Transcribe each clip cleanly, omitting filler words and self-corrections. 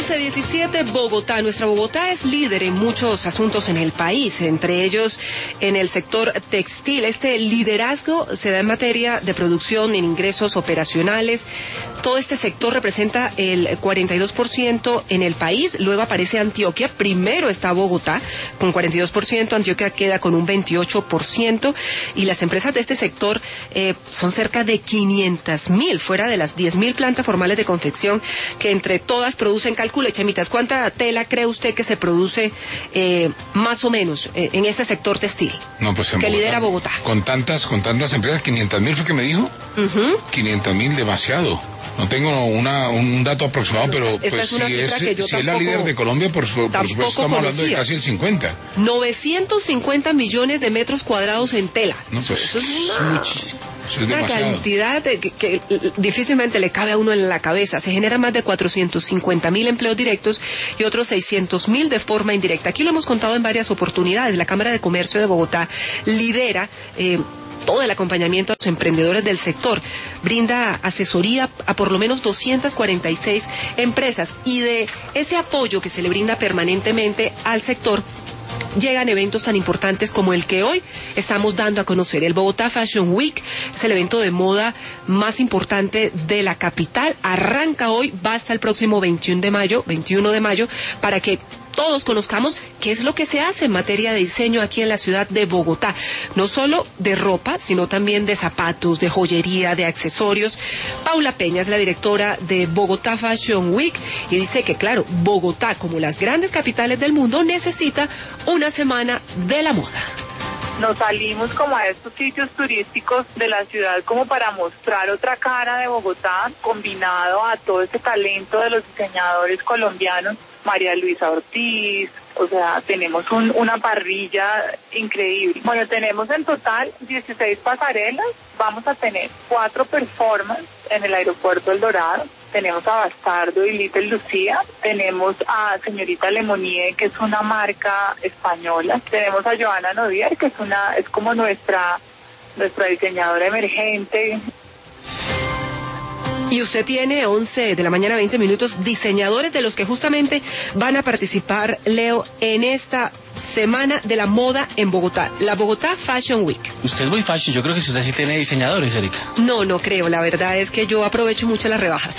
11:17, Bogotá. Nuestra Bogotá es líder en muchos asuntos en el país, entre ellos en el sector textil. Este liderazgo se da en materia de producción, en ingresos operacionales. Todo este sector representa el 42% en el país. Luego aparece Antioquia. Primero está Bogotá con 42%. Antioquia queda con un 28%. Y las empresas de este sector son cerca de 500.000, fuera de las 10.000 plantas formales de confección que entre todas producen. Calcule, Chemitas, ¿cuánta tela cree usted que se produce más o menos en este sector textil? No, pues en que Bogotá, lidera Bogotá. Con tantas empresas, 500.000 fue que me dijo. 500.000, demasiado. No tengo un dato aproximado, pero esta pues si es la líder de Colombia, por supuesto estamos hablando de casi el 50. 950 millones de metros cuadrados en tela. No, pues eso es muchísimo. Eso es una demasiado. cantidad que difícilmente le cabe a uno en la cabeza. Se generan más de 450.000 empleos directos y otros 600.000 de forma indirecta. Aquí lo hemos contado en varias oportunidades. La Cámara de Comercio de Bogotá lidera todo el acompañamiento a los emprendedores del sector, brinda asesoría a por lo menos 246 empresas, y de ese apoyo que se le brinda permanentemente al sector llegan eventos tan importantes como el que hoy estamos dando a conocer. El Bogotá Fashion Week es el evento de moda más importante de la capital. Arranca hoy, va hasta el próximo 21 de mayo, para que todos conozcamos qué es lo que se hace en materia de diseño aquí en la ciudad de Bogotá. No solo de ropa, sino también de zapatos, de joyería, de accesorios. Paula Peña es la directora de Bogotá Fashion Week y dice que, claro, Bogotá, como las grandes capitales del mundo, necesita una semana de la moda. Nos salimos como a estos sitios turísticos de la ciudad como para mostrar otra cara de Bogotá, combinado a todo ese talento de los diseñadores colombianos. María Luisa Ortiz, o sea, tenemos una parrilla increíble. Bueno, tenemos en total 16 pasarelas, vamos a tener 4 performances en el aeropuerto El Dorado. Tenemos a Bastardo y Little Lucía, tenemos a Señorita Lemonie, que es una marca española, tenemos a Joana Nodier, que es como nuestra diseñadora emergente. Y usted tiene 11 de la mañana, 20 minutos, diseñadores de los que justamente van a participar, Leo, en esta Semana de la Moda en Bogotá, la Bogotá Fashion Week. Usted es muy fashion, yo creo que usted sí tiene diseñadores, Erika. No creo, la verdad es que yo aprovecho mucho las rebajas.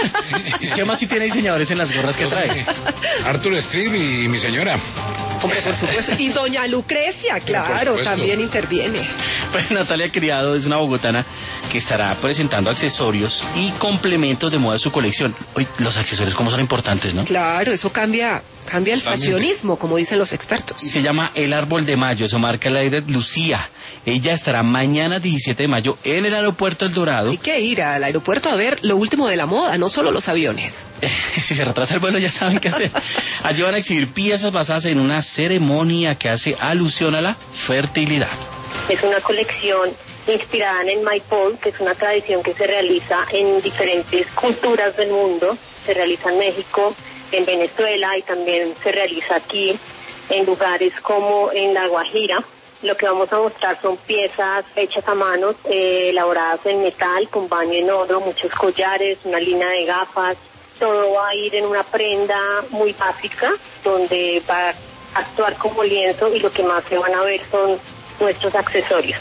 Chema sí tiene diseñadores en las gorras que trae. Arthur Street y mi señora. Hombre, por supuesto. Y doña Lucrecia, claro, también interviene. Pues Natalia Criado es una bogotana que estará presentando accesorios y complementos de moda de su colección. Hoy los accesorios como son importantes, ¿no? Claro, eso cambia el fashionismo, como dicen los expertos. Y se llama El Árbol de Mayo, eso marca la líder Lucía. Ella estará mañana 17 de mayo en el aeropuerto El Dorado. Hay que ir al aeropuerto a ver lo último de la moda, no solo los aviones. Si se retrasa el vuelo ya saben qué hacer. Allí van a exhibir piezas basadas en una ceremonia que hace alusión a la fertilidad. Es una colección inspirada en el Maypol, que es una tradición que se realiza en diferentes culturas del mundo. Se realiza en México, en Venezuela y también se realiza aquí en lugares como en La Guajira. Lo que vamos a mostrar son piezas hechas a mano, elaboradas en metal, con baño en oro, muchos collares, una línea de gafas. Todo va a ir en una prenda muy básica, donde va a actuar como lienzo, y lo que más se van a ver son nuestros accesorios.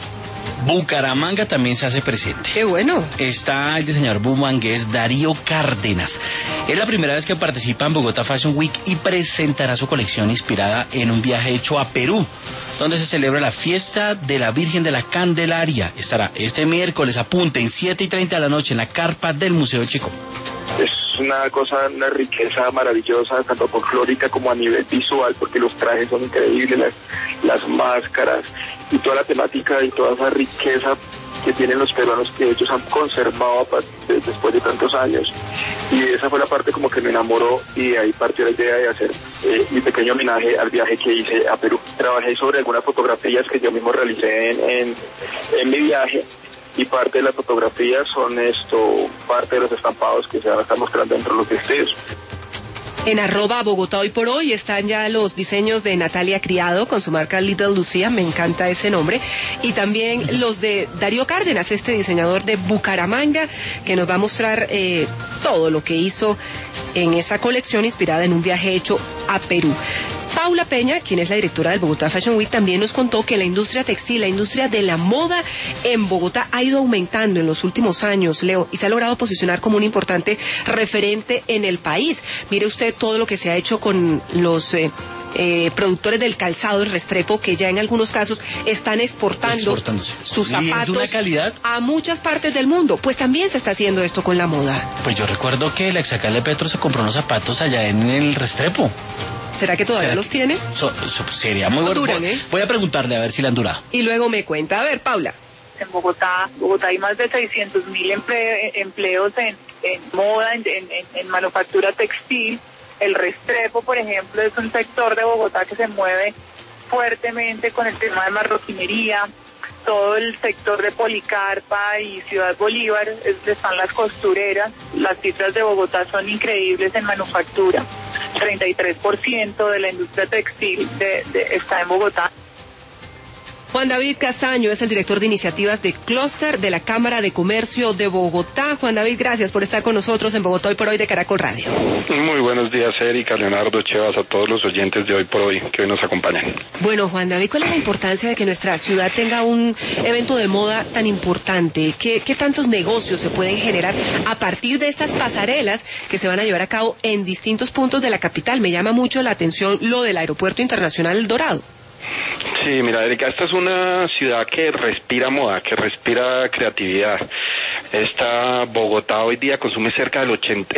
Bucaramanga también se hace presente. ¡Qué bueno! Está el diseñador bumangués Darío Cárdenas. Es la primera vez que participa en Bogotá Fashion Week y presentará su colección inspirada en un viaje hecho a Perú, donde se celebra la fiesta de la Virgen de la Candelaria. Estará este miércoles, apunten, 7:30 de la noche en la carpa del Museo Chico. Es una riqueza maravillosa, tanto folclórica como a nivel visual, porque los trajes son increíbles, las máscaras y toda la temática y toda esa riqueza que tienen los peruanos, que ellos han conservado después de tantos años. Y esa fue la parte como que me enamoró, y de ahí partió la idea de hacer mi pequeño homenaje al viaje que hice a Perú. Trabajé sobre algunas fotografías que yo mismo realicé en mi viaje, y parte de las fotografías son parte de los estampados que se van a estar mostrando dentro de los vestidos. En @Bogotá Hoy por Hoy están ya los diseños de Natalia Criado con su marca Little Lucía, me encanta ese nombre, y también los de Darío Cárdenas, este diseñador de Bucaramanga, que nos va a mostrar todo lo que hizo en esa colección inspirada en un viaje hecho a Perú. Paula Peña, quien es la directora del Bogotá Fashion Week, también nos contó que la industria textil, la industria de la moda en Bogotá ha ido aumentando en los últimos años, Leo, y se ha logrado posicionar como un importante referente en el país. Mire usted todo lo que se ha hecho con los productores del calzado, el Restrepo, que ya en algunos casos están exportando sus zapatos a muchas partes del mundo. Pues también se está haciendo esto con la moda. Pues yo recuerdo que el exalcalde Petro se compró unos zapatos allá en el Restrepo. ¿Será que todavía los tiene? Sería muy bueno. Duran, ¿eh? Voy a preguntarle a ver si le han durado. Y luego me cuenta. A ver, Paula. En Bogotá hay más de 600.000 empleos en moda, en manufactura textil. El Restrepo, por ejemplo, es un sector de Bogotá que se mueve fuertemente con el tema de marroquinería. Todo el sector de Policarpa y Ciudad Bolívar están las costureras. Las cifras de Bogotá son increíbles en manufactura. 33% de la industria textil está en Bogotá. Juan David Castaño es el director de iniciativas de Clúster de la Cámara de Comercio de Bogotá. Juan David, gracias por estar con nosotros en Bogotá Hoy por Hoy de Caracol Radio. Muy buenos días, Erika, Leonardo, Chevas, a todos los oyentes de Hoy por Hoy que hoy nos acompañan. Bueno, Juan David, ¿cuál es la importancia de que nuestra ciudad tenga un evento de moda tan importante? ¿Qué tantos negocios se pueden generar a partir de estas pasarelas que se van a llevar a cabo en distintos puntos de la capital? Me llama mucho la atención lo del Aeropuerto Internacional El Dorado. Sí, mira, Erika, esta es una ciudad que respira moda, que respira creatividad. Esta Bogotá hoy día consume cerca del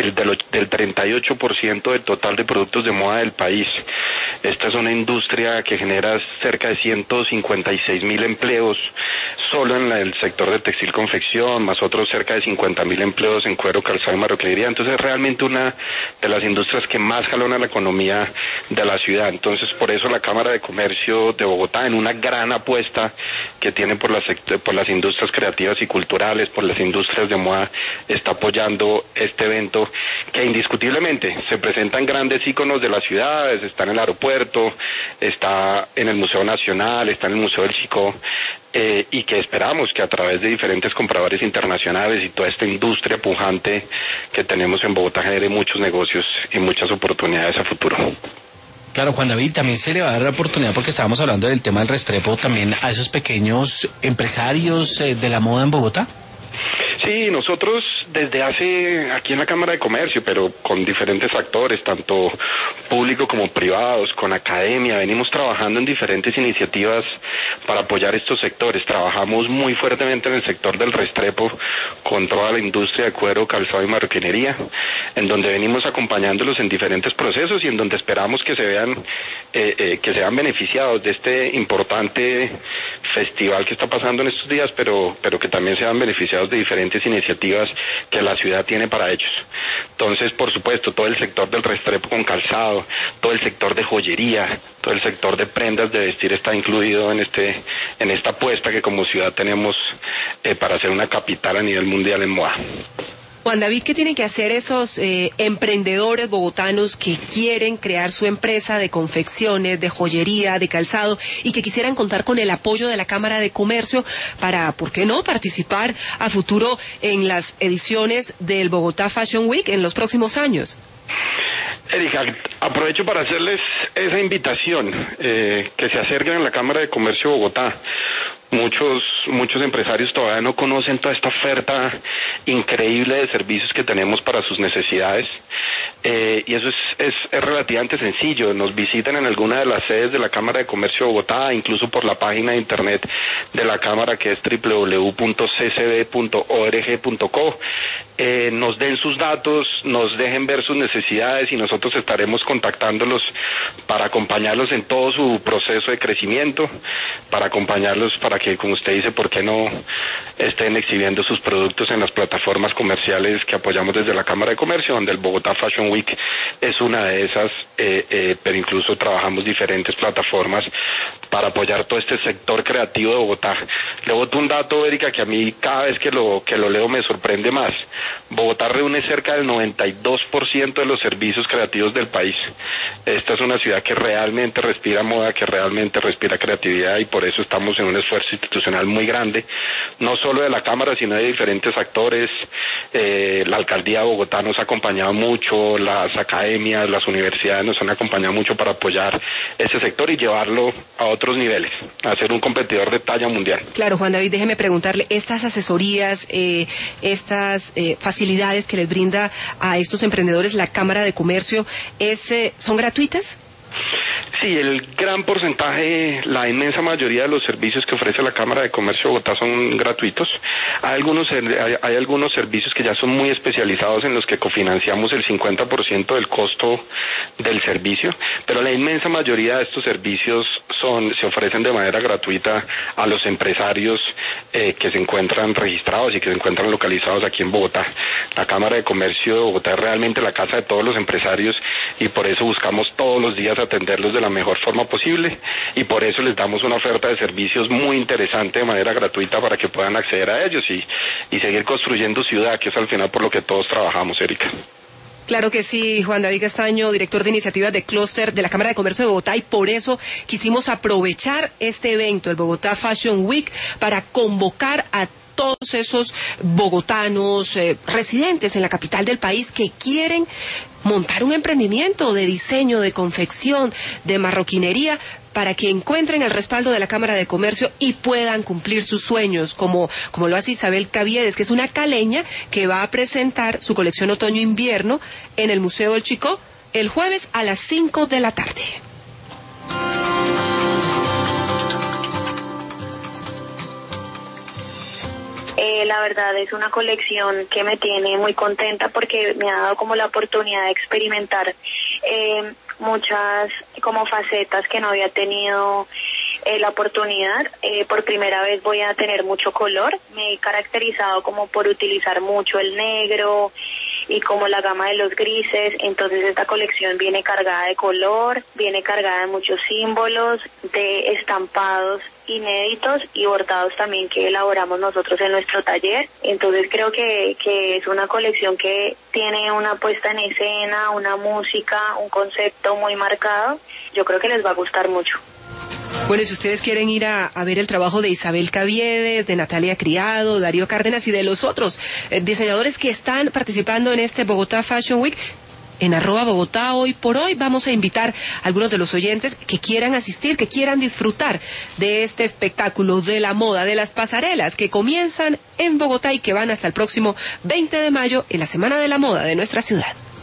38% del total de productos de moda del país. Esta es una industria que genera cerca de 156.000 empleos solo en el sector de textil confección, más otros cerca de 50.000 empleos en cuero, calzado y marroquinería. Entonces es realmente una de las industrias que más jalona la economía de la ciudad. Entonces por eso la Cámara de Comercio de Bogotá, en una gran apuesta que tiene por las industrias creativas y culturales, por las industrias de moda, está apoyando este evento que indiscutiblemente se presentan grandes íconos de las ciudades. Está en el aeropuerto, está en el Museo Nacional, está en el Museo del Chicó, y que esperamos que a través de diferentes compradores internacionales y toda esta industria pujante que tenemos en Bogotá genere muchos negocios y muchas oportunidades a futuro. Claro, Juan David, también se le va a dar la oportunidad, porque estábamos hablando del tema del Restrepo, también a esos pequeños empresarios de la moda en Bogotá. Sí, nosotros desde aquí en la Cámara de Comercio, pero con diferentes actores, tanto público como privados, con academia, venimos trabajando en diferentes iniciativas para apoyar estos sectores. Trabajamos muy fuertemente en el sector del Restrepo con toda la industria de cuero, calzado y marroquinería, en donde venimos acompañándolos en diferentes procesos y en donde esperamos que se vean beneficiados de este importante festival que está pasando en estos días, pero que también sean beneficiados de diferentes iniciativas que la ciudad tiene para ellos. Entonces, por supuesto, todo el sector del Restrepo con calzado, todo el sector de joyería, todo el sector de prendas de vestir está incluido en esta apuesta que como ciudad tenemos para ser una capital a nivel mundial en moda. Juan David, ¿qué tienen que hacer esos emprendedores bogotanos que quieren crear su empresa de confecciones, de joyería, de calzado y que quisieran contar con el apoyo de la Cámara de Comercio para, ¿por qué no?, participar a futuro en las ediciones del Bogotá Fashion Week en los próximos años? Erika, aprovecho para hacerles esa invitación, que se acerquen a la Cámara de Comercio de Bogotá. Muchos empresarios todavía no conocen toda esta oferta increíble de servicios que tenemos para sus necesidades, y eso es relativamente sencillo. Nos visitan en alguna de las sedes de la Cámara de Comercio de Bogotá, incluso por la página de internet de la Cámara, que es www.ccb.org.co. Nos den sus datos, nos dejen ver sus necesidades y nosotros estaremos contactándolos para acompañarlos en todo su proceso de crecimiento, para acompañarlos para que, como usted dice, ¿por qué no estén exhibiendo sus productos en las plataformas comerciales que apoyamos desde la Cámara de Comercio, donde el Bogotá Fashion Week es una de esas, pero incluso trabajamos diferentes plataformas para apoyar todo este sector creativo de Bogotá. Le boto un dato, Erika, que a mí cada vez que lo leo me sorprende más. Bogotá reúne cerca del 92% de los servicios creativos del país. Esta es una ciudad que realmente respira moda, que realmente respira creatividad, y por eso estamos en un esfuerzo institucional muy grande, no solo de la Cámara, sino de diferentes actores. La Alcaldía de Bogotá nos ha acompañado mucho, las academias, las universidades nos han acompañado mucho para apoyar este sector y llevarlo a otros niveles, a ser un competidor de talla mundial. Claro, Juan David, déjeme preguntarle, estas asesorías, estas facilidades que les brinda a estos emprendedores la Cámara de Comercio, ¿son gratuitas? Sí, el gran porcentaje, la inmensa mayoría de los servicios que ofrece la Cámara de Comercio de Bogotá son gratuitos. Hay algunos servicios que ya son muy especializados, en los que cofinanciamos el 50% del costo del servicio, pero la inmensa mayoría de estos servicios se ofrecen de manera gratuita a los empresarios que se encuentran registrados y que se encuentran localizados aquí en Bogotá. La Cámara de Comercio de Bogotá es realmente la casa de todos los empresarios, y por eso buscamos todos los días atenderlos de la mejor forma posible, y por eso les damos una oferta de servicios muy interesante de manera gratuita para que puedan acceder a ellos y seguir construyendo ciudad, que es al final por lo que todos trabajamos, Erika. Claro que sí, Juan David Castaño, director de iniciativas de Clúster de la Cámara de Comercio de Bogotá, y por eso quisimos aprovechar este evento, el Bogotá Fashion Week, para convocar a todos esos bogotanos residentes en la capital del país que quieren montar un emprendimiento de diseño, de confección, de marroquinería, para que encuentren el respaldo de la Cámara de Comercio y puedan cumplir sus sueños, como lo hace Isabel Caviedes, que es una caleña que va a presentar su colección otoño-invierno en el Museo del Chicó el jueves a las 5 de la tarde. La verdad es una colección que me tiene muy contenta, porque me ha dado como la oportunidad de experimentar muchas como facetas que no había tenido la oportunidad. Por primera vez voy a tener mucho color. Me he caracterizado como por utilizar mucho el negro y como la gama de los grises. Entonces esta colección viene cargada de color, viene cargada de muchos símbolos, de estampados inéditos y bordados también que elaboramos nosotros en nuestro taller. Entonces creo que es una colección que tiene una puesta en escena, una música, un concepto muy marcado. Yo creo que les va a gustar mucho. Bueno, y si ustedes quieren ir a ver el trabajo de Isabel Caviedes, de Natalia Criado, Darío Cárdenas y de los otros diseñadores que están participando en este Bogotá Fashion Week, en @Bogotá hoy por hoy vamos a invitar a algunos de los oyentes que quieran asistir, que quieran disfrutar de este espectáculo de la moda, de las pasarelas que comienzan en Bogotá y que van hasta el próximo 20 de mayo en la Semana de la Moda de nuestra ciudad.